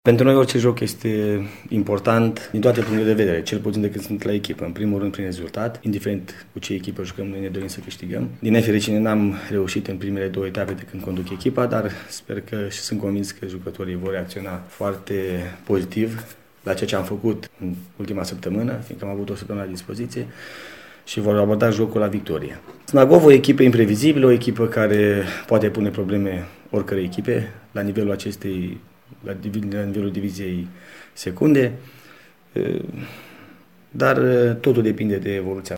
Pentru noi orice joc este important din toate punctele de vedere, cel puțin decât sunt la echipă. În primul rând prin rezultat, indiferent cu ce echipă jucăm, noi ne dorim să câștigăm. Din nefericire n-am reușit în primele două etape de când conduc echipa, dar sper că și sunt convins că jucătorii vor reacționa foarte pozitiv la ceea ce am făcut în ultima săptămână, fiindcă am avut o săptămână la dispoziție și vor aborda jocul la victorie. Snagov, o echipă imprevizibilă, o echipă care poate pune probleme oricărei echipe la nivelul la nivelul diviziei secunde, dar totul depinde de evoluția